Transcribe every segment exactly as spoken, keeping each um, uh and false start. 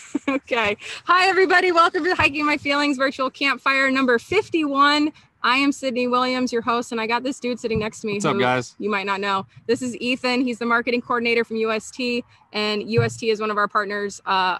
Okay. Hi, everybody. Welcome to Hiking My Feelings virtual campfire number fifty-one. I am Sydney Williams, your host, and I got this dude sitting next to me. What's who up, guys? You might not know. This is Ethan. He's the marketing coordinator from U S T, and U S T is one of our partners. Uh,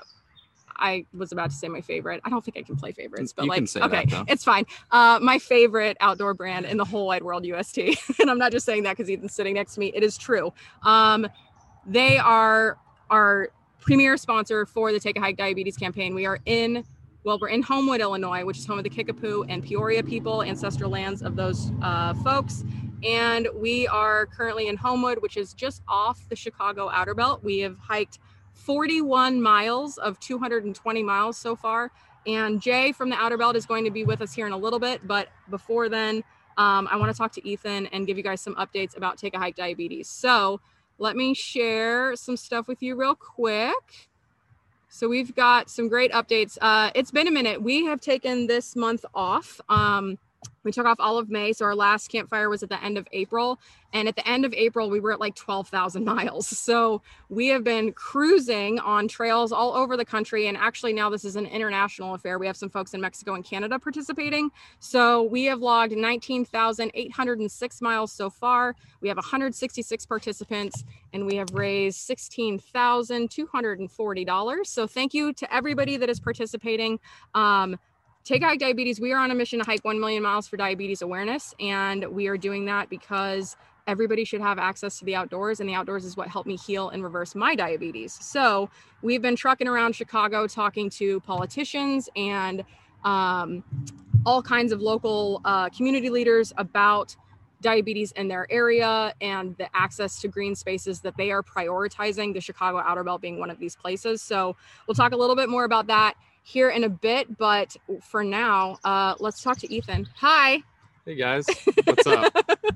I was about to say my favorite. I don't think I can play favorites, but you like, can say okay, that, though. It's fine. Uh, my favorite outdoor brand in the whole wide world, U S T. And I'm not just saying that because Ethan's sitting next to me. It is true. Um, they are our premier sponsor for the Take a Hike Diabetes campaign. We are in, well, we're in Homewood, Illinois, which is home of the Kickapoo and Peoria people, ancestral lands of those uh, folks. And we are currently in Homewood, which is just off the Chicago Outer Belt. We have hiked forty-one miles of two hundred twenty miles so far. And Jay from the Outer Belt is going to be with us here in a little bit. But before then, um, I want to talk to Ethan and give you guys some updates about Take a Hike Diabetes. So let me share some stuff with you real quick. So we've got some great updates. Uh, it's been a minute. We have taken this month off. Um, we took off all of May. So our last campfire was at the end of April. And at the end of April, we were at like twelve thousand miles. So we have been cruising on trails all over the country. And actually now this is an international affair. We have some folks in Mexico and Canada participating. So we have logged nineteen thousand eight hundred six miles so far. We have one hundred sixty-six participants and we have raised sixteen thousand two hundred forty dollars. So thank you to everybody that is participating. Um, Take a Hike Diabetes, we are on a mission to hike one million miles for diabetes awareness. And we are doing that because everybody should have access to the outdoors, and the outdoors is what helped me heal and reverse my diabetes. So we've been trucking around Chicago talking to politicians and um, all kinds of local uh, community leaders about diabetes in their area and the access to green spaces that they are prioritizing, the Chicago Outer Belt being one of these places. So we'll talk a little bit more about that here in a bit, but for now, uh, let's talk to Ethan. Hi. Hey guys, what's up?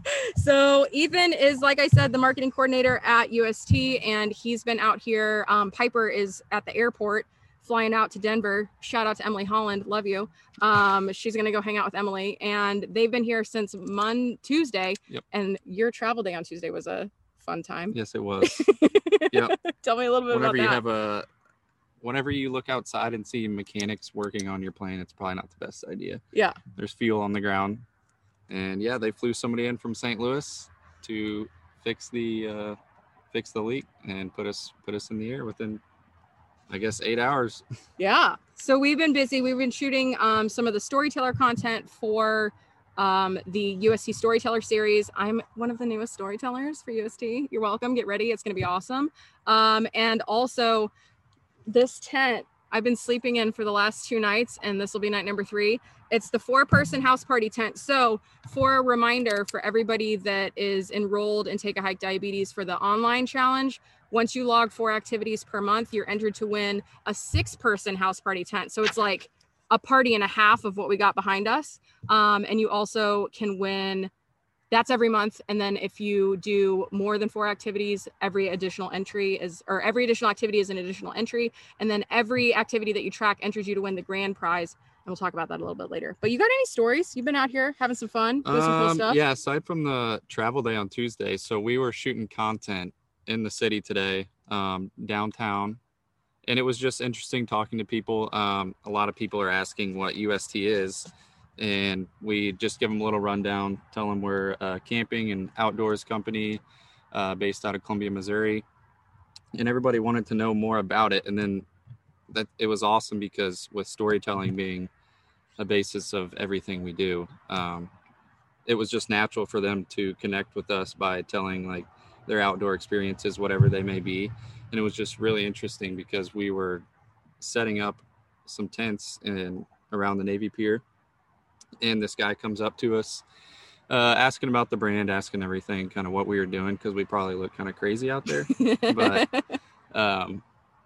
So Ethan is, like I said, the marketing coordinator at U S T, and he's been out here. Um, Piper is at the airport flying out to Denver. Shout out to Emily Holland. Love you. Um, she's going to go hang out with Emily, and they've been here since Monday, Tuesday. Yep. And your travel day on Tuesday was a fun time. Yes, it was. Yep. Tell me a little bit Whenever about you that. have a, whenever you look outside and see mechanics working on your plane, it's probably not the best idea. Yeah. There's fuel on the ground. And yeah, they flew somebody in from Saint Louis to fix the uh, fix the leak and put us put us in the air within, I guess, eight hours. Yeah. So we've been busy. We've been shooting um, some of the storyteller content for um, the U S T Storyteller series. I'm one of the newest storytellers for U S T. You're welcome. Get ready. It's going to be awesome. Um, and also this tent I've been sleeping in for the last two nights, and this will be night number three. It's the four-person house party tent. So for a reminder for everybody that is enrolled in Take a Hike Diabetes for the online challenge, once you log four activities per month, you're entered to win a six-person house party tent. So it's like a party and a half of what we got behind us. Um, and you also can win, that's every month. And then if you do more than four activities, every additional entry is, or every additional activity is an additional entry. And then every activity that you track enters you to win the grand prize. And we'll talk about that a little bit later. But you got any stories? You've been out here having some fun, doing some cool Um, stuff? yeah, aside from the travel day on Tuesday, so we were shooting content in the city today, um, downtown. And it was just interesting talking to people. Um, a lot of people are asking what U S T is. And we just give them a little rundown, tell them we're a camping and outdoors company uh, based out of Columbia, Missouri. And everybody wanted to know more about it. And then that it was awesome because with storytelling being a basis of everything we do, um, it was just natural for them to connect with us by telling like their outdoor experiences, whatever they may be. And it was just really interesting because we were setting up some tents in around the Navy Pier. And this guy comes up to us, uh, asking about the brand, asking everything, kind of what we were doing, because we probably look kind of crazy out there. But um,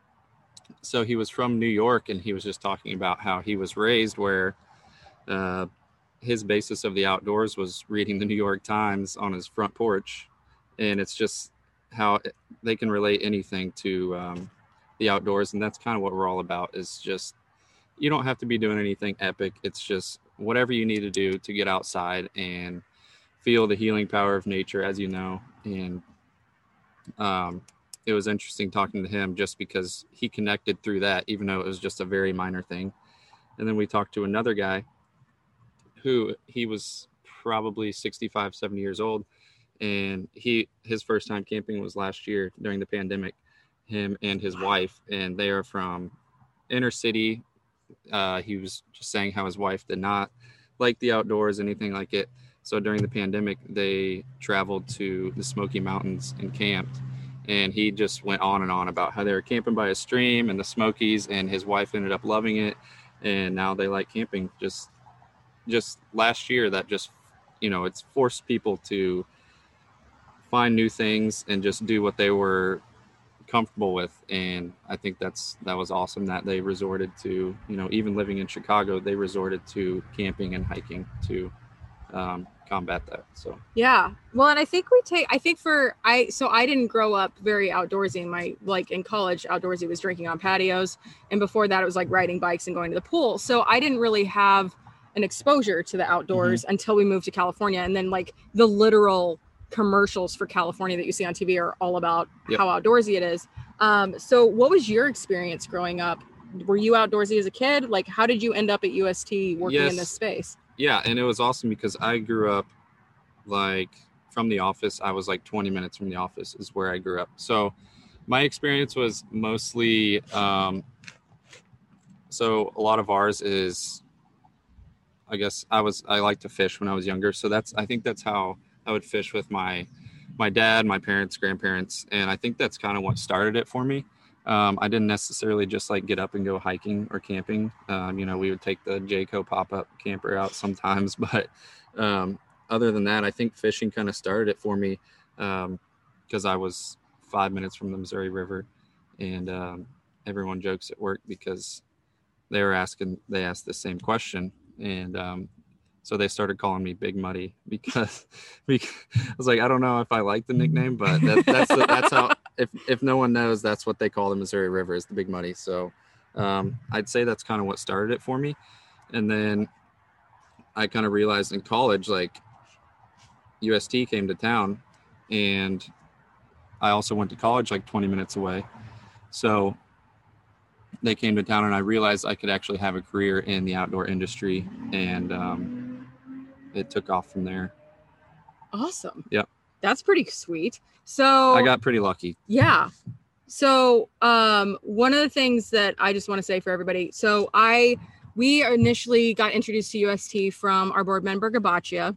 so he was from New York, and he was just talking about how he was raised where uh, his basis of the outdoors was reading the New York Times on his front porch. And it's just how they can relate anything to um, the outdoors. And that's kind of what we're all about, is just, you don't have to be doing anything epic. It's just whatever you need to do to get outside and feel the healing power of nature, as you know. And um, it was interesting talking to him just because he connected through that, even though it was just a very minor thing. And then we talked to another guy who he was probably sixty-five, seventy years old. And he, his first time camping was last year during the pandemic, him and his wife, and they are from inner city. Uh, he was just saying how his wife did not like the outdoors, anything like it. So during the pandemic, they traveled to the Smoky Mountains and camped. And he just went on and on about how they were camping by a stream in the Smokies, and his wife ended up loving it. And now they like camping. Just, just last year, that just, you know, it's forced people to find new things and just do what they were comfortable with. And I think that's, that was awesome that they resorted to, you know, even living in Chicago, they resorted to camping and hiking to, um, combat that. So yeah, well, and I think we take I think for I so I didn't grow up very outdoorsy. In my like in college, outdoorsy was drinking on patios, and before that it was like riding bikes and going to the pool. So I didn't really have an exposure to the outdoors mm-hmm. until we moved to California. And then like the literal commercials for California that you see on T V are all about yep. how outdoorsy it is. Um so what was your experience growing up? Were you outdoorsy as a kid? Like, how did you end up at U S T working yes. in this space? Yeah, and it was awesome because I grew up like from the office. I was like twenty minutes from the office is where I grew up. So my experience was mostly, um, so a lot of ours is, I guess I was, I liked to fish when I was younger. So that's, I think that's how I would fish with my, my dad, my parents, grandparents. And I think that's kind of what started it for me. Um, I didn't necessarily just like get up and go hiking or camping. Um, you know, we would take the Jayco pop-up camper out sometimes, but um, other than that, I think fishing kind of started it for me because um, I was five minutes from the Missouri River, and um, everyone jokes at work because they were asking, they asked the same question. And um, so they started calling me Big Muddy because, because I was like, I don't know if I like the nickname, but that, that's, the, that's how, if, if no one knows, that's what they call the Missouri River, is the Big Muddy. So um, I'd say that's kind of what started it for me. And then I kind of realized in college, like U S T came to town, and I also went to college like twenty minutes away. So they came to town, and I realized I could actually have a career in the outdoor industry, and um, it took off from there. Awesome. Yep. That's pretty sweet. So I got pretty lucky. Yeah. So um, one of the things that I just want to say for everybody, so I, we initially got introduced to U S T from our board member, Gabacia,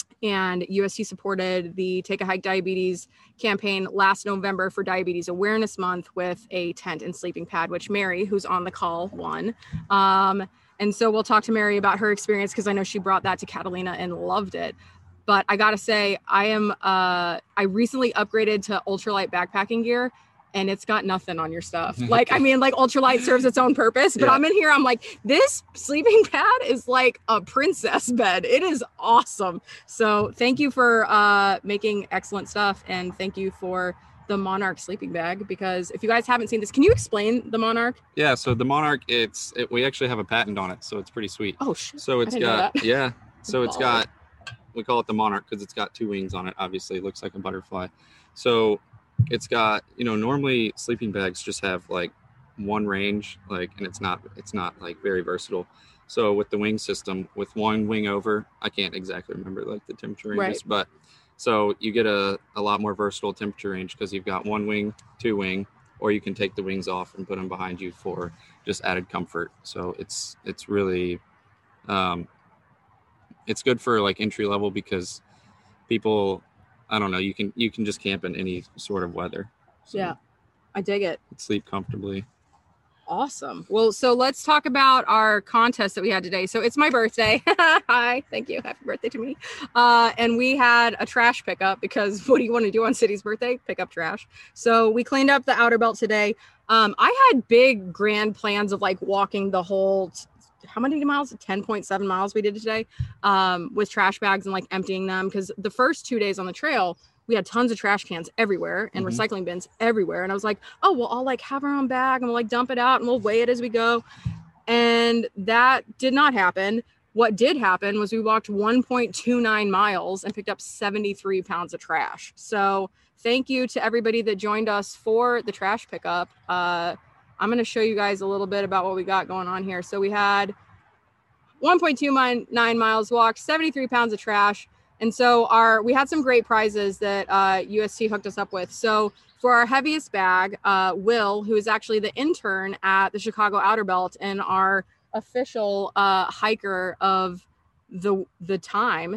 and U S T supported the Take a Hike Diabetes campaign last November for Diabetes Awareness Month with a tent and sleeping pad, which Mary, who's on the call, won. Um, and so we'll talk to Mary about her experience, because I know she brought that to Catalina and loved it. But I gotta say, I am, uh, I recently upgraded to ultralight backpacking gear, and it's got nothing on your stuff. Like, I mean, like ultralight serves its own purpose, but yeah. I'm in here, I'm like, this sleeping pad is like a princess bed. It is awesome. So thank you for uh, making excellent stuff. And thank you for the Monarch sleeping bag, because if you guys haven't seen this, can you explain the Monarch? Yeah, so the Monarch, it's, it, we actually have a patent on it. So it's pretty sweet. Oh, shit. So it's got, yeah. So it's got, we call it the Monarch because it's got two wings on it. Obviously it looks like a butterfly. So it's got, you know, normally sleeping bags just have like one range, like, and it's not, it's not like very versatile. So with the wing system, with one wing over, I can't exactly remember like the temperature ranges, right. but so you get a, a lot more versatile temperature range because you've got one wing, two wing, or you can take the wings off and put them behind you for just added comfort. So it's, it's really, um, it's good for like entry level because people, I don't know, you can you can just camp in any sort of weather. So yeah, I dig it. Sleep comfortably. Awesome. Well, so let's talk about our contest that we had today. So it's my birthday. Hi, thank you. Happy birthday to me. Uh, and we had a trash pickup because what do you want to do on City's birthday? Pick up trash. So we cleaned up the outer belt today. Um, I had big grand plans of like walking the whole t- how many miles? ten point seven miles we did today um, with trash bags and like emptying them. Because the first two days on the trail, we had tons of trash cans everywhere and mm-hmm. recycling bins everywhere. And I was like, oh, well, I'll like have our own bag and we'll like dump it out and we'll weigh it as we go. And that did not happen. what did happen was we walked one point two nine miles and picked up seventy-three pounds of trash. So thank you to everybody that joined us for the trash pickup. Uh, I'm going to show you guys a little bit about what we got going on here. So we had one point two nine miles walked, seventy-three pounds of trash. And so our we had some great prizes that uh, U S T hooked us up with. So for our heaviest bag, uh, Will, who is actually the intern at the Chicago Outer Belt and our official uh, hiker of the the time,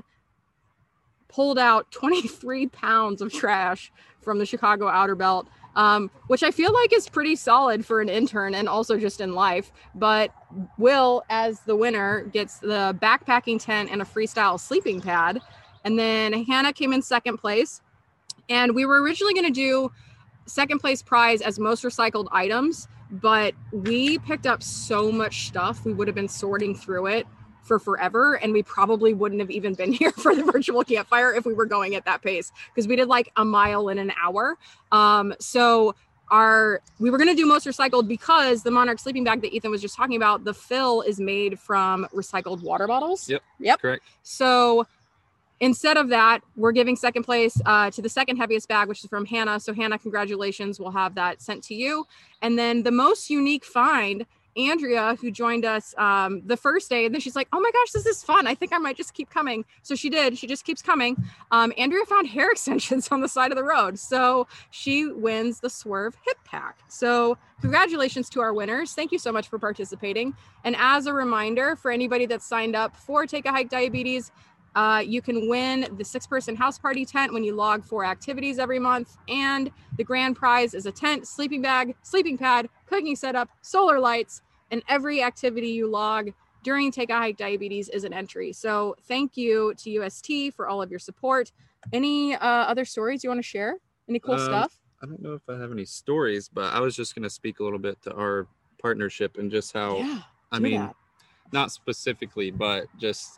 pulled out twenty-three pounds of trash from the Chicago Outer Belt, um, which I feel like is pretty solid for an intern and also just in life. But Will, as the winner, gets the backpacking tent and a freestyle sleeping pad. And then Hannah came in second place. And we were originally going to do second place prize as most recycled items, but we picked up so much stuff. We would have been sorting through it for forever. And we probably wouldn't have even been here for the virtual campfire if we were going at that pace, because we did like a mile in an hour. Um, so our, we were going to do most recycled because the Monarch sleeping bag that Ethan was just talking about, the fill is made from recycled water bottles. Yep. Yep. Correct. So instead of that, we're giving second place uh, to the second heaviest bag, which is from Hannah. So Hannah, congratulations. We'll have that sent to you. And then the most unique find, Andrea, who joined us um, the first day, and then she's like, oh my gosh, this is fun. I think I might just keep coming. So she did. She just keeps coming. Um, Andrea found hair extensions on the side of the road. So she wins the Swerve Hip Pack. So congratulations to our winners. Thank you so much for participating. And as a reminder, for anybody that's signed up for Take a Hike Diabetes, Uh, you can win the six-person house party tent when you log four activities every month. And the grand prize is a tent, sleeping bag, sleeping pad, cooking setup, solar lights, and every activity you log during Take a Hike Diabetes is an entry. So thank you to U S T for all of your support. Any uh, other stories you want to share? Any cool Um, stuff? I don't know if I have any stories, but I was just going to speak a little bit to our partnership and just how, Yeah, I do mean, that. not specifically, but just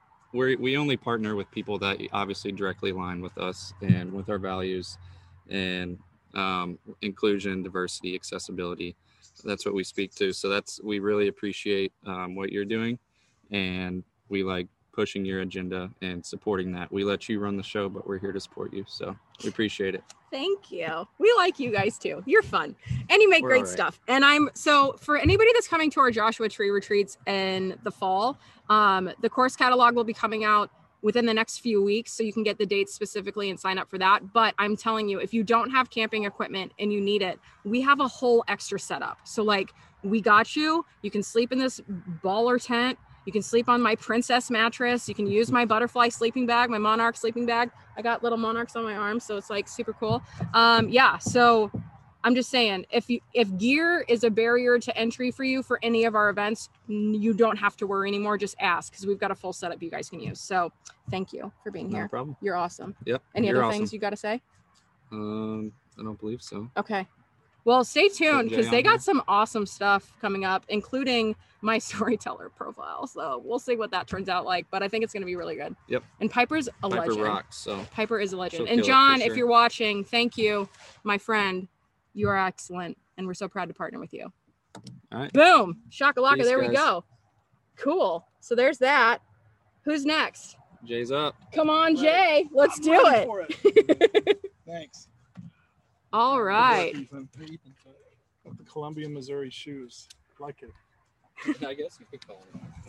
we we only partner with people that obviously directly align with us and with our values and um, inclusion, diversity, accessibility. That's what we speak to. So that's, we really appreciate um, what you're doing, and we like pushing your agenda and supporting that. We let you run the show, but we're here to support you. So we appreciate it. Thank you. We like you guys too. You're fun and you make We're great all right. stuff. And I'm, so for anybody that's coming to our Joshua Tree retreats in the fall, um, the course catalog will be coming out within the next few weeks. So you can get the dates specifically and sign up for that. But I'm telling you, if you don't have camping equipment and you need it, we have a whole extra setup. So like, we got you, you can sleep in this baller tent. You can sleep on my princess mattress. You can use my butterfly sleeping bag, my Monarch sleeping bag. I got little monarchs on my arms, so it's like super cool. Um, yeah, so I'm just saying, if you if gear is a barrier to entry for you for any of our events, you don't have to worry anymore. Just ask, because we've got a full setup you guys can use. So thank you for being No here. problem. You're awesome. Yep. Any you're other awesome. things you got to say? Um, I don't believe so. Okay. Well, stay tuned, because Jay they on got here? some awesome stuff coming up, including my storyteller profile. So we'll see what that turns out like, but I think it's going to be really good. Yep. And Piper's a Piper legend. rocks. So Piper is a legend. She'll And kill it for John, if sure. you're watching, thank you, my friend. You are excellent, and we're so proud to partner with you. all right. Boom. Shakalaka. Peace, There we guys. go. Cool. So there's that. Who's next? Jay's up. Come on, Right. Jay. Let's I'm do ready it. for it. Thanks. All right. Good work, Ethan. Hey, Ethan. Got the Columbia, Missouri shoes. Like it. I guess you could call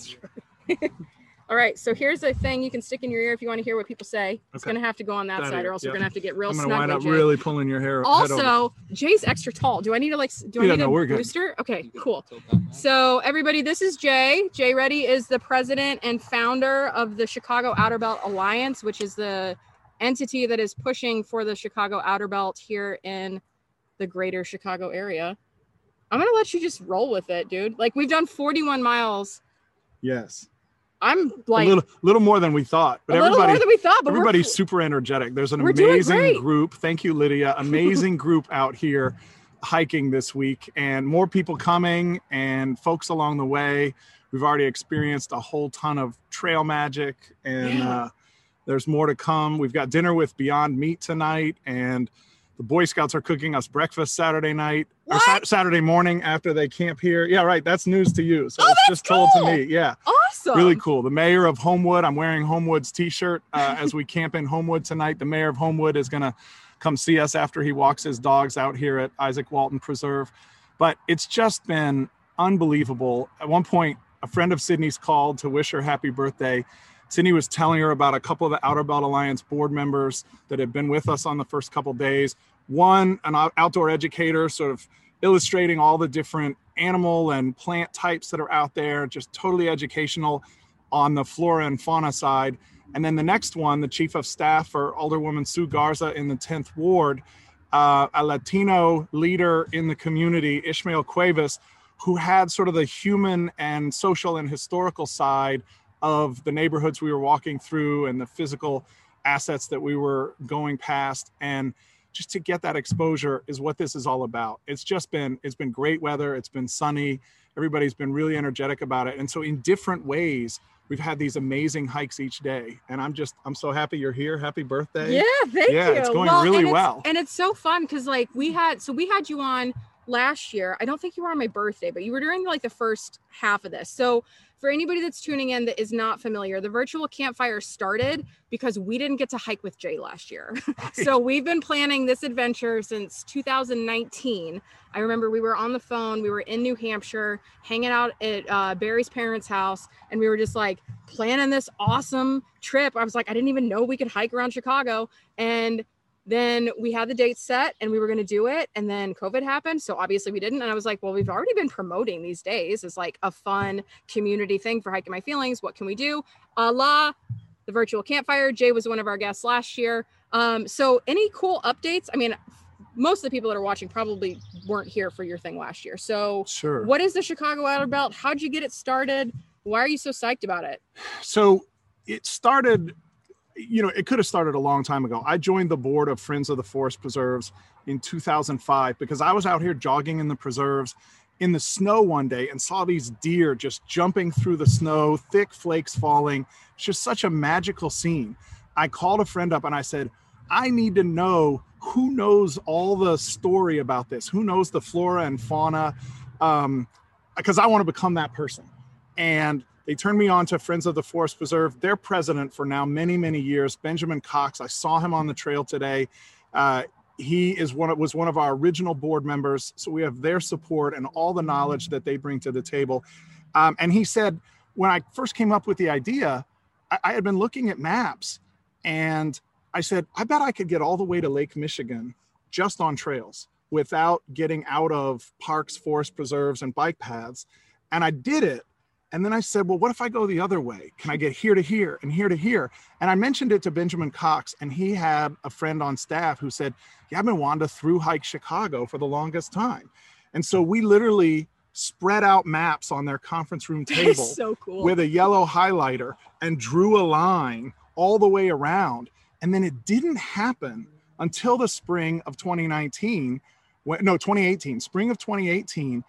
it. All right. So here's a thing you can stick in your ear if you want to hear what people say. It's Okay. going to have to go on that That side, ear, or else we're yeah. going to have to get real I'm gonna snug wind with up Jay. really pulling your hair. head over. Also, Jay's extra tall. Do I need to like? Do I Yeah, need no, a we're good. booster? Okay, You can cool. tilt that back. So everybody, this is Jay. Jay Reddy is the president and founder of the Chicago Outer Belt Alliance, which is the entity that is pushing for the Chicago Outer Belt here in the greater Chicago area. I'm gonna let you just roll with it, dude. Like, we've done forty-one miles. Yes. I'm like a little, little more than we thought, but a little everybody, more than we thought, but everybody's we're, super energetic. There's an we're doing amazing great. group. Thank you, Lydia. Amazing group out here hiking this week, and more people coming and folks along the way. We've already experienced a whole ton of trail magic, and Yeah. uh, there's more to come. We've got dinner with Beyond Meat tonight, and the Boy Scouts are cooking us breakfast Saturday night or What? Sa- Saturday morning after they camp here. Yeah, right. That's news to you. So Oh, it's that's just told to cool. me. Yeah. awesome. Really cool. The mayor of Homewood, I'm wearing Homewood's t-shirt uh, as we camp in Homewood tonight. The mayor of Homewood is going to come see us after he walks his dogs out here at Isaac Walton Preserve. But it's just been unbelievable. At one point, a friend of Sydney's called to wish her happy birthday. Sydney was telling her about a couple of the Outer Belt Alliance board members that had been with us on the first couple of days. One, an outdoor educator, sort of illustrating all the different animal and plant types that are out there, just totally educational on the flora and fauna side. And then the next one, the chief of staff for Alderwoman Sue Garza in the tenth Ward, uh, a Latino leader in the community, Ishmael Cuevas, who had sort of the human and social and historical side of the neighborhoods we were walking through and the physical assets that we were going past. And just to get that exposure is what this is all about. It's just been, it's been great weather. It's been sunny. Everybody's been really energetic about it. And so in different ways, we've had these amazing hikes each day. And I'm just, I'm so happy you're here. Happy birthday. Yeah, thank yeah, you. it's going well, really and well. And it's so fun because like we had, so we had you on last year. I don't think you were on my birthday, but you were during like the first half of this. So for anybody that's tuning in that is not familiar, the virtual campfire started because we didn't get to hike with Jay last year. Right. So we've been planning this adventure since two thousand nineteen. I remember we were on the phone, we were in New Hampshire, hanging out at uh, Barry's parents' house, and we were just like planning this awesome trip. I was like, I didn't even know we could hike around Chicago. And then we had the date set and we were going to do it. And then COVID happened. So obviously we didn't. And I was like, well, we've already been promoting these days as like a fun community thing for Hiking My Feelings. What can we do? A la the virtual campfire. Jay was one of our guests last year. Um, so any cool updates? I mean, most of the people that are watching probably weren't here for your thing last year. So sure. What is the Chicago Outer Belt? How'd you get it started? Why are you so psyched about it? So it started, you know, it could have started a long time ago. I joined the board of Friends of the Forest Preserves in two thousand five because I was out here jogging in the preserves in the snow one day and saw these deer just jumping through the snow, thick flakes falling. It's just such a magical scene. I called a friend up and I said, I need to know who knows all the story about this, who knows the flora and fauna, um, because I want to become that person. And they turned me on to Friends of the Forest Preserve. Their president for now many, many years, Benjamin Cox. I saw him on the trail today. Uh, he is one of, was one of our original board members. So we have their support and all the knowledge that they bring to the table. Um, and he said, when I first came up with the idea, I, I had been looking at maps and I said, I bet I could get all the way to Lake Michigan just on trails without getting out of parks, forest preserves, and bike paths. And I did it. And then I said, well, what if I go the other way? Can I get here to here and here to here? And I mentioned it to Benjamin Cox, and he had a friend on staff who said, yeah, I've been wanting to through hike Chicago for the longest time. And so we literally spread out maps on their conference room table so cool. with a yellow highlighter and drew a line all the way around. And then it didn't happen until the spring of twenty nineteen, when, no, twenty eighteen, spring of twenty eighteen,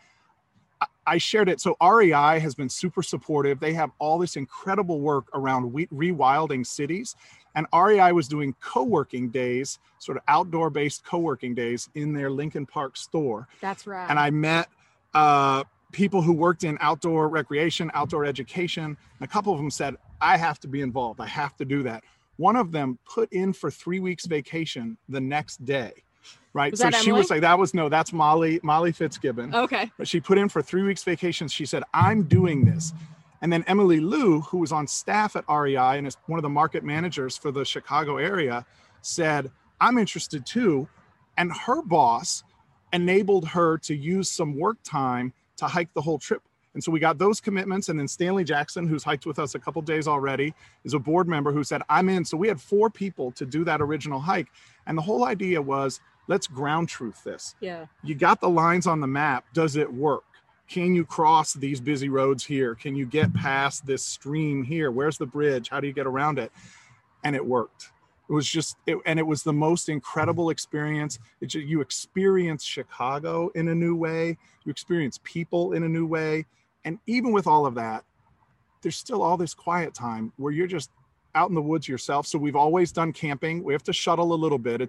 I shared it. So R E I has been super supportive. They have all this incredible work around rewilding cities. And R E I was doing co-working days, sort of outdoor-based co-working days in their Lincoln Park store. That's right. And I met uh, people who worked in outdoor recreation, outdoor education. And a couple of them said, I have to be involved. I have to do that. One of them put in for three weeks vacation the next day. Right. Was so that she Emily? was like, that was no, that's Molly, Molly Fitzgibbon. Okay. But she put in for three weeks vacation. She said, I'm doing this. And then Emily Liu, who was on staff at R E I and is one of the market managers for the Chicago area, said, I'm interested too. And her boss enabled her to use some work time to hike the whole trip. And so we got those commitments. And then Stanley Jackson, who's hiked with us a couple days already, is a board member who said, I'm in. So we had four people to do that original hike. And the whole idea was, let's ground truth this. Yeah. You got the lines on the map. Does it work? Can you cross these busy roads here? Can you get past this stream here? Where's the bridge? How do you get around it? And it worked. It was just, it, and it was the most incredible experience. It, you experience Chicago in a new way. You experience people in a new way. And even with all of that, there's still all this quiet time where you're just out in the woods yourself. So we've always done camping. We have to shuttle a little bit. It's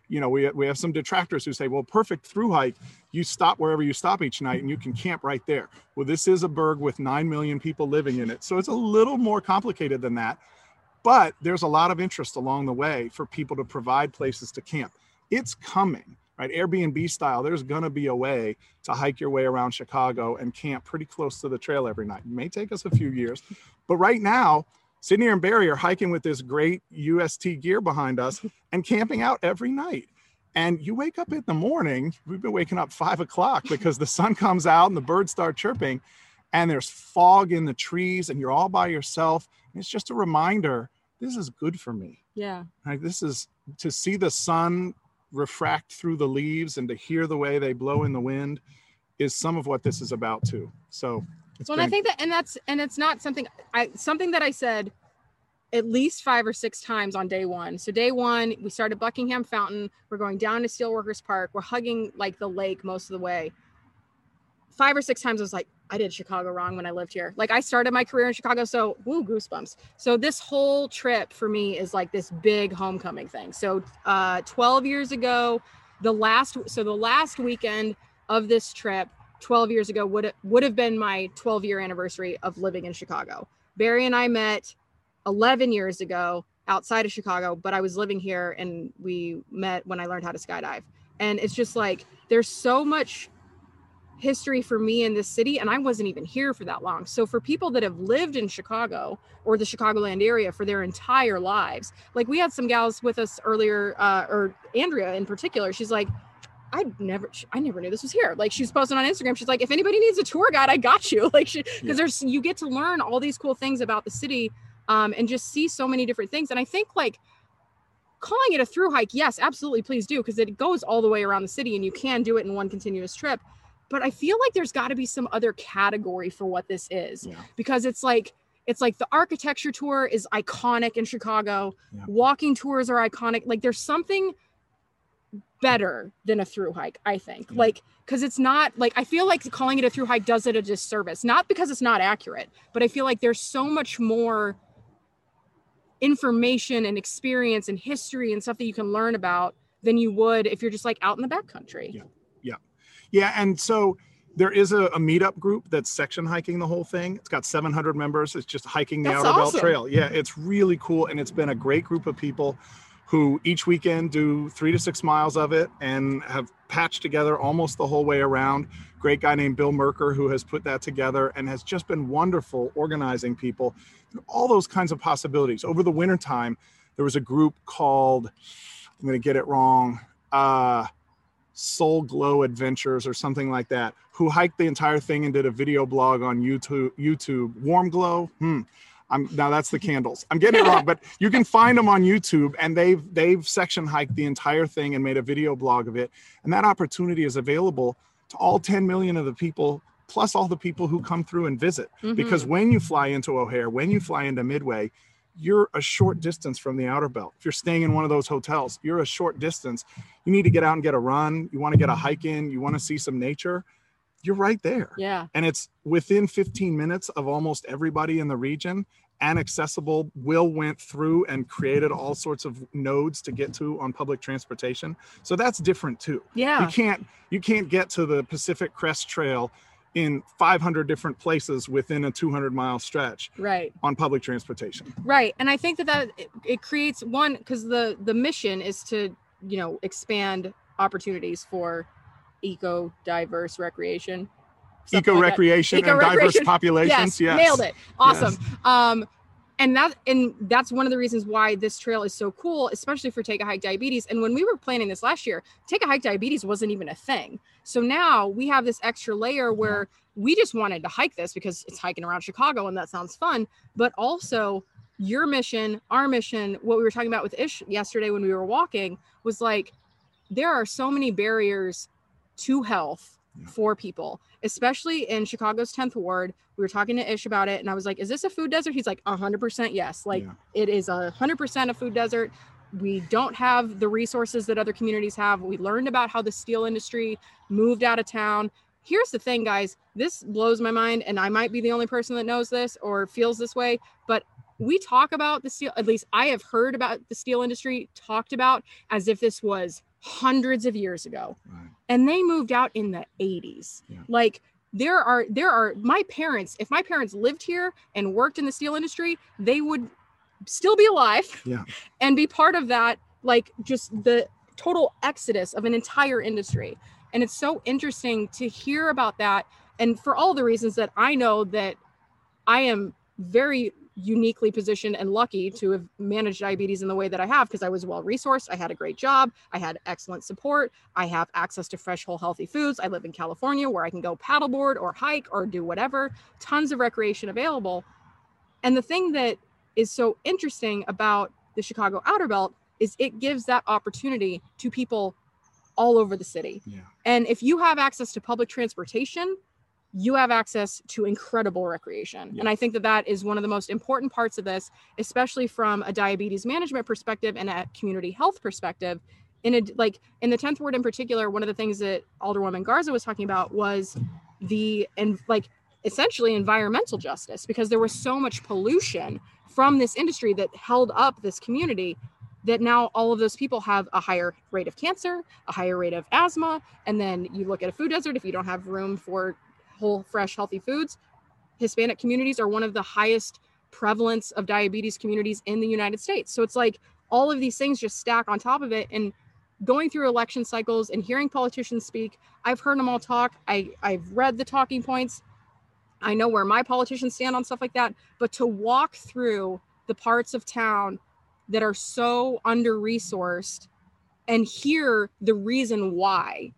you know, we, we have some detractors who say, well, perfect through hike, you stop wherever you stop each night and you can camp right there. Well, this is a burg with nine million people living in it. So it's a little more complicated than that, but there's a lot of interest along the way for people to provide places to camp. It's coming, right? Airbnb style, there's gonna be a way to hike your way around Chicago and camp pretty close to the trail every night. It may take us a few years, but right now, Sydney and Barry are hiking with this great U S T gear behind us and camping out every night. And you wake up in the morning, we've been waking up five o'clock because the sun comes out and the birds start chirping and there's fog in the trees and you're all by yourself. And it's just a reminder, this is good for me. Yeah. Like this is to see the sun refract through the leaves and to hear the way they blow in the wind is some of what this is about too. So It's well, been... and I think that, and that's, and it's not something I, something that I said at least five or six times on day one. So day one, we started Buckingham Fountain. We're going down to Steelworkers Park. We're hugging like the lake most of the way. Five or six times I was like, I did Chicago wrong when I lived here. Like I started my career in Chicago. So woo, goosebumps. So this whole trip for me is like this big homecoming thing. So uh, twelve years ago, the last, so the last weekend of this trip, twelve years ago would would have been my twelve year anniversary of living in Chicago. Barry and I met eleven years ago outside of Chicago, but I was living here and we met when I learned how to skydive. And it's just like, there's so much history for me in this city and I wasn't even here for that long. So for people that have lived in Chicago or the Chicagoland area for their entire lives, like we had some gals with us earlier, uh, or Andrea in particular, she's like, I never, I never knew this was here. Like she's posting on Instagram. She's like, if anybody needs a tour guide, I got you. Like, she, cause yeah. there's, you get to learn all these cool things about the city, um, and just see so many different things. And I think like calling it a through hike, yes, absolutely. Please do. Cause it goes all the way around the city and you can do it in one continuous trip. But I feel like there's gotta be some other category for what this is, yeah. because it's like, it's like the architecture tour is iconic in Chicago. Yeah. Walking tours are iconic. Like there's something better than a through hike, I think. Yeah. Like, because it's not like, I feel like calling it a through hike does it a disservice, not because it's not accurate, but I feel like there's so much more information and experience and history and stuff that you can learn about than you would if you're just like out in the backcountry. Yeah, yeah, yeah. And so there is a, a meetup group that's section hiking the whole thing. It's got seven hundred members. It's just hiking the that's Outer awesome. Belt Trail. Yeah, it's really cool. And it's been a great group of people who each weekend do three to six miles of it and have patched together almost the whole way around. Great guy named Bill Merker who has put that together and has just been wonderful organizing people. All those kinds of possibilities. Over the wintertime, there was a group called, I'm gonna get it wrong, uh, Soul Glow Adventures or something like that, who hiked the entire thing and did a video blog on YouTube. YouTube. Warm Glow? Hmm. I'm, now that's the candles. I'm getting it wrong, but you can find them on YouTube, and they've they've section hiked the entire thing and made a video blog of it. And that opportunity is available to all ten million of the people, plus all the people who come through and visit. Mm-hmm. Because when you fly into O'Hare, when you fly into Midway, you're a short distance from the Outer Belt. If you're staying in one of those hotels, you're a short distance. You need to get out and get a run. You want to get a hike in. You want to see some nature. You're right there. Yeah. And it's within fifteen minutes of almost everybody in the region and accessible. Will went through and created all sorts of nodes to get to on public transportation. So that's different too. Yeah. You can't, you can't get to the Pacific Crest Trail in five hundred different places within a two hundred mile stretch. Right. On public transportation. Right. And I think that that it, it creates one, because the, the mission is to, you know, expand opportunities for eco diverse recreation, eco like recreation and diverse populations. Yes, yes, nailed it. Awesome. Yes. Um, and that and that's one of the reasons why this trail is so cool, especially for Take a Hike Diabetes. And when we were planning this last year, Take a Hike Diabetes wasn't even a thing. So now we have this extra layer where we just wanted to hike this because it's hiking around Chicago and that sounds fun, but also your mission, our mission, what we were talking about with Ish yesterday when we were walking was like, there are so many barriers to health yeah. for people, especially in Chicago's tenth ward. We were talking to Ish about it and I was like, is this a food desert? He's like, a hundred percent. Yes. Like yeah. it is a hundred percent a food desert. We don't have the resources that other communities have. We learned about how the steel industry moved out of town. Here's the thing, guys, this blows my mind. And I might be the only person that knows this or feels this way, but we talk about the steel, at least I have heard about the steel industry talked about as if this was hundreds of years ago. Right. And they moved out in the eighties. Yeah. Like there are, there are my parents, if my parents lived here and worked in the steel industry, they would still be alive Yeah. and be part of that, like just the total exodus of an entire industry. And it's so interesting to hear about that. And for all the reasons that I know that I am very uniquely positioned and lucky to have managed diabetes in the way that I have, because I was well resourced. I had a great job. I had excellent support. I have access to fresh, whole, healthy foods. I live in California where I can go paddleboard or hike or do whatever, tons of recreation available. And the thing that is so interesting about the Chicago Outer Belt is it gives that opportunity to people all over the city. Yeah. And if you have access to public transportation, you have access to incredible recreation. Yes. And I think that that is one of the most important parts of this, especially from a diabetes management perspective and a community health perspective. In a, like in the tenth ward in particular, one of the things that Alderwoman Garza was talking about was the, and like essentially environmental justice, because there was so much pollution from this industry that held up this community, that now all of those people have a higher rate of cancer, a higher rate of asthma. And then you look at a food desert, if you don't have room for whole, fresh, healthy foods, Hispanic communities are one of the highest prevalence of diabetes communities in the United States. So it's like all of these things just stack on top of it. And going through election cycles and hearing politicians speak, I've heard them all talk. I, I've read the talking points. I know where my politicians stand on stuff like that. But to walk through the parts of town that are so under-resourced and hear the reason why,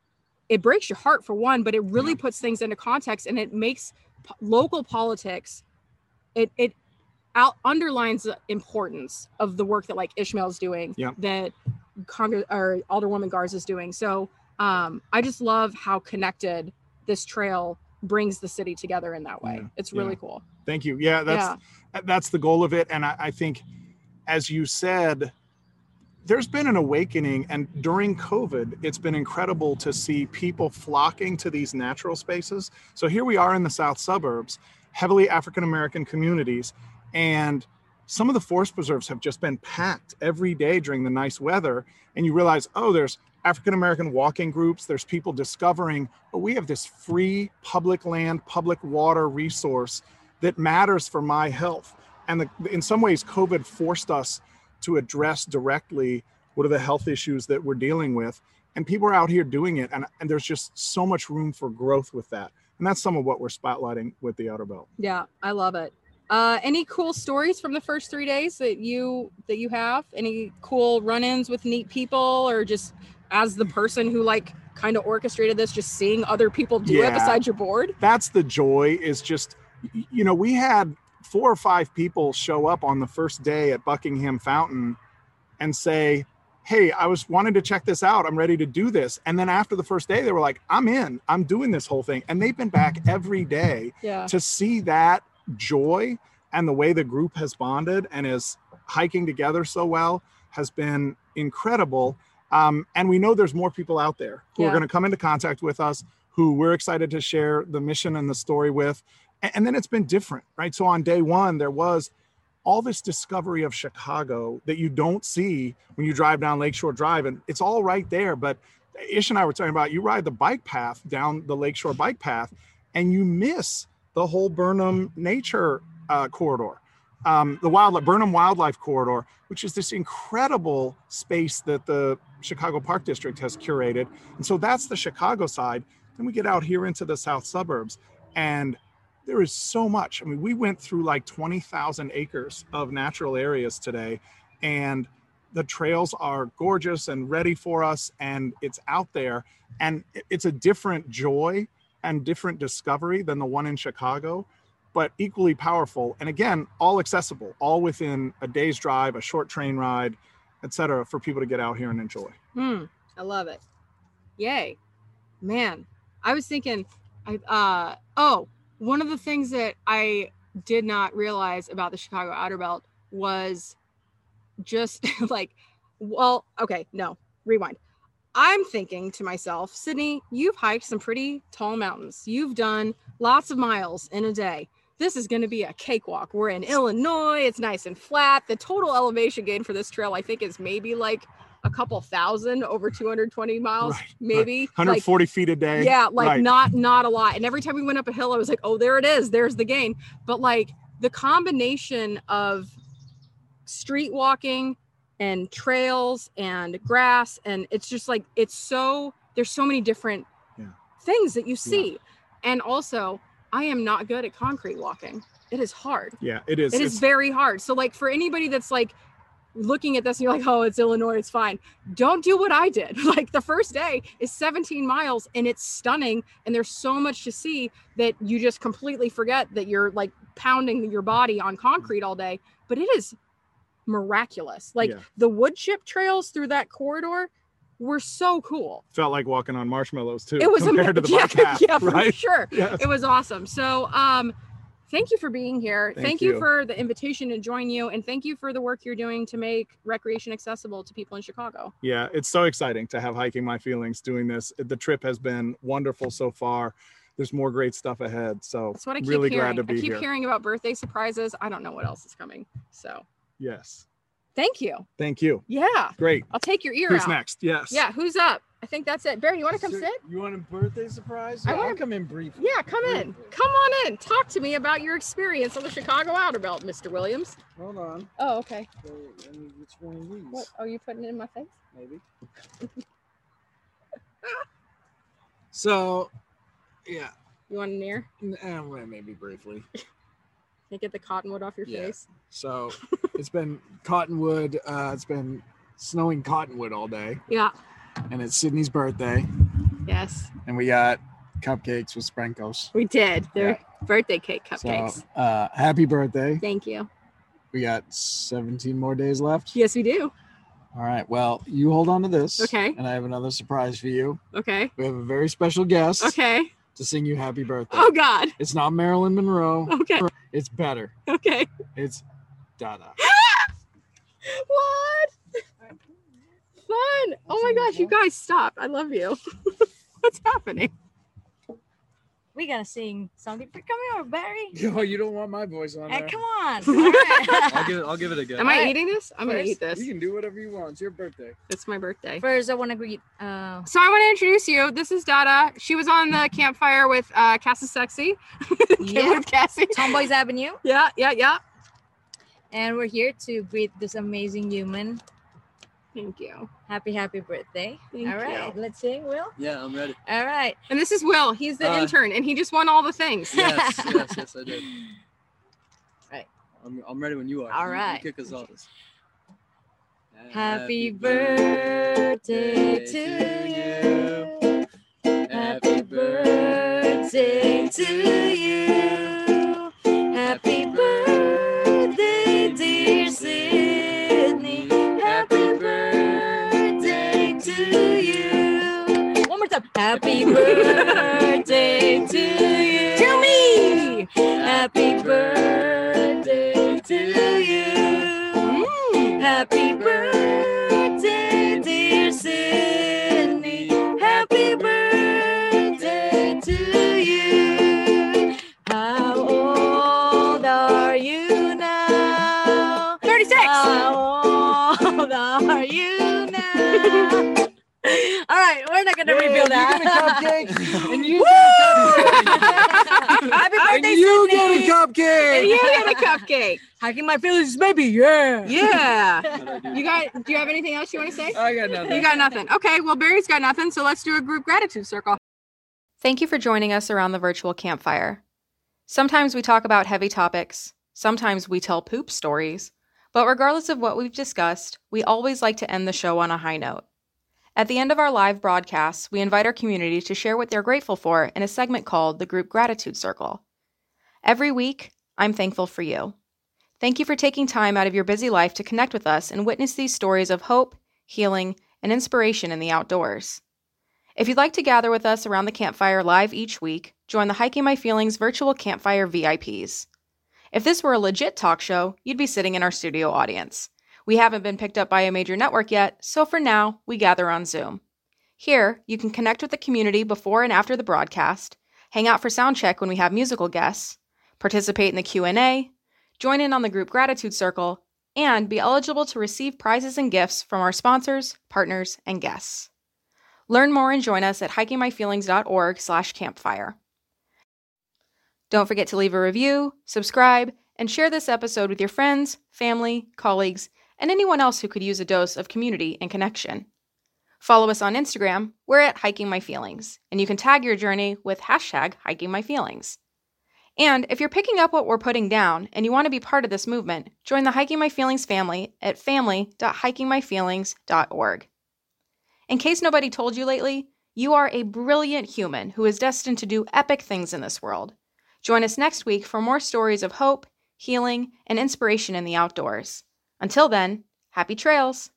it breaks your heart for one, but it really Yeah. puts things into context, and it makes po- local politics, it it out underlines the importance of the work that like Ishmael's doing, Yeah. that Congress or Alderwoman Garza is doing. So um, I just love how connected this trail brings the city together in that way. Yeah. It's really Yeah. cool. Thank you. Yeah, that's that's the goal of it. And I, I think, as you said, there's been an awakening, and during COVID, it's been incredible to see people flocking to these natural spaces. So here we are in the south suburbs, heavily African-American communities, and some of the forest preserves have just been packed every day during the nice weather. And you realize, oh, there's African-American walking groups, there's people discovering, oh, we have this free public land, public water resource that matters for my health. And the, in some ways, COVID forced us to address directly what are the health issues that we're dealing with. And people are out here doing it. And, and there's just so much room for growth with that. And that's some of what we're spotlighting with the Outer Belt. Yeah, I love it. Uh, any cool stories from the first three days that you that you have? Any cool run-ins with neat people, or just as the person who like kind of orchestrated this, just seeing other people do Yeah. it besides your board? That's the joy, is just, you know, we had four or five people show up on the first day at Buckingham Fountain and say, hey, I was wanting to check this out. I'm ready to do this. And then after the first day, they were like, I'm in, I'm doing this whole thing. And they've been back every day. Yeah. To see that joy and the way the group has bonded and is hiking together so well has been incredible. Um, and we know there's more people out there who Yeah. are going to come into contact with us, who we're excited to share the mission and the story with. And, and then it's been different, right? So on day one, there was all this discovery of Chicago that you don't see when you drive down Lakeshore Drive. And it's all right there. But Ish and I were talking about, you ride the bike path down the Lakeshore bike path and you miss the whole Burnham nature uh, corridor, um, the wildlife, Burnham Wildlife Corridor, which is this incredible space that the Chicago Park District has curated. And so that's the Chicago side. Then we get out here into the south suburbs, and there is so much. I mean, we went through like twenty thousand acres of natural areas today, and the trails are gorgeous and ready for us, and it's out there. And it's a different joy and different discovery than the one in Chicago, but equally powerful. And again, all accessible, all within a day's drive, a short train ride, et cetera, for people to get out here and enjoy. Hmm. I love it. Yay. Man, I was thinking, I, uh, oh, one of the things that I did not realize about the Chicago Outer Belt was just like, well, okay, no, rewind. I'm thinking to myself, Sydney, you've hiked some pretty tall mountains. You've done lots of miles in a day. This is going to be a cakewalk. We're in Illinois. It's nice and flat. The total elevation gain for this trail, I think, is maybe like a couple thousand over two hundred twenty miles, Right, maybe. one hundred forty like, feet a day. Yeah, like right. not not a lot. And every time we went up a hill, I was like, oh, there it is. There's the gain. But like the combination of street walking and trails and grass, and it's just like, it's so, there's so many different Yeah. things that you see. Yeah. And also, I am not good at concrete walking. It is hard. Yeah, it is. It is It's- very hard. So like for anybody that's like looking at this and you're like, oh, it's Illinois, it's fine. Don't do what I did. Like the first day is seventeen miles and it's stunning. And there's so much to see that you just completely forget that you're like pounding your body on concrete all day. But it is miraculous. Like Yeah. the wood chip trails through that corridor were so cool. Felt like walking on marshmallows too. It was compared ama- to the yeah, bike path, yeah, for right? sure. Yes. It was awesome. So um thank you for being here. Thank Thank, you. you. for the invitation to join you. And thank you for the work you're doing to make recreation accessible to people in Chicago. Yeah, it's so exciting to have Hiking My Feelings doing this. The trip has been wonderful so far. There's more great stuff ahead. So That's what I keep really hearing. glad to be I keep here. hearing about birthday surprises. I don't know what else is coming. So Yes. thank you. Thank you. Yeah. Great. I'll take your ear Who's out. next? Yes. Yeah. Who's up? I think that's it. Barry, you want to come So, sit? You want a birthday surprise? I Yeah, wanna- I'll come in briefly. Yeah, come in. Come on in. Talk to me about your experience on the Chicago Outer Belt, Mister Williams. Hold on. Oh, okay. So, let me- which one of these? What are you putting it in my face? Maybe. So, yeah, You want an ear? eh, well, maybe briefly. Can you get the cottonwood off your Yeah. face? So, it's been Cottonwood. Uh, it's been snowing Cottonwood all day, Yeah. and it's Sydney's birthday, Yes. and we got cupcakes with sprinkles. We did. They're birthday cake cupcakes. So, uh, happy birthday! Thank you. We got seventeen more days left. Yes, we do. All right. Well, you hold on to this. Okay. And I have another surprise for you. Okay. We have a very special guest Okay. to sing you happy birthday. Oh, God. It's not Marilyn Monroe. Okay. It's better. Okay. It's Dada. What? Fun. Oh my gosh, you guys stop. I love you. What's happening? We gotta sing something. Come here, Barry. Yo, you don't want my voice on Hey, there. come on. All right. I'll give it. I'll give it a go. Am I Alright. eating this? I'm going to First, eat this. You can do whatever you want. It's your birthday. It's my birthday. First, I want to greet. Uh, So I want to introduce you. This is Dada. She was on the campfire with uh, Cassie Sexy. Yeah. With Cassie. Tomboys Avenue, Yeah, yeah, yeah. and we're here to greet this amazing human. Thank you. Happy, happy birthday! Thank All right, you. let's sing, Will. Yeah, I'm ready. All right. And this is Will. He's the Uh, intern, and he just won all the things. Yes, yes, yes, I did. Right. I'm, I'm ready when you are. All You- you right. kick us off. Happy birthday to you. Happy birthday to you. Happy birthday, dear Sydney. Happy birthday to you. One more time. Happy birthday to you. To me. Happy birthday to you. Happy birthday, dear Sydney. Happy birthday to you. How old are you now? thirty-six. How old are you now? All right, we're not gonna Yeah, reveal you that. get a cupcake, and you Happy and birthday, you get Sydney. a cupcake. And you get a cupcake. Hacking my feelings, baby. Yeah. Yeah. You got, do you have anything else you want to say? I got nothing. You got nothing. Okay, well, Barry's got nothing, so let's do a group gratitude circle. Thank you for joining us around the virtual campfire. Sometimes we talk about heavy topics, sometimes we tell poop stories, but regardless of what we've discussed, we always like to end the show on a high note. At the end of our live broadcasts, we invite our community to share what they're grateful for in a segment called the Group Gratitude Circle. Every week, I'm thankful for you. Thank you for taking time out of your busy life to connect with us and witness these stories of hope, healing, and inspiration in the outdoors. If you'd like to gather with us around the campfire live each week, join the Hiking My Feelings virtual campfire V I Ps. If this were a legit talk show, you'd be sitting in our studio audience. We haven't been picked up by a major network yet, so for now, we gather on Zoom. Here, you can connect with the community before and after the broadcast, hang out for sound check when we have musical guests, participate in the Q and A, join in on the group gratitude circle, and be eligible to receive prizes and gifts from our sponsors, partners, and guests. Learn more and join us at hiking my feelings dot org slash campfire. Don't forget to leave a review, subscribe, and share this episode with your friends, family, colleagues, and anyone else who could use a dose of community and connection. Follow us on Instagram, we're at Hiking My Feelings, and you can tag your journey with hashtag Hiking My Feelings. And if you're picking up what we're putting down and you want to be part of this movement, join the Hiking My Feelings family at family dot hiking my feelings dot org. In case nobody told you lately, you are a brilliant human who is destined to do epic things in this world. Join us next week for more stories of hope, healing, and inspiration in the outdoors. Until then, happy trails!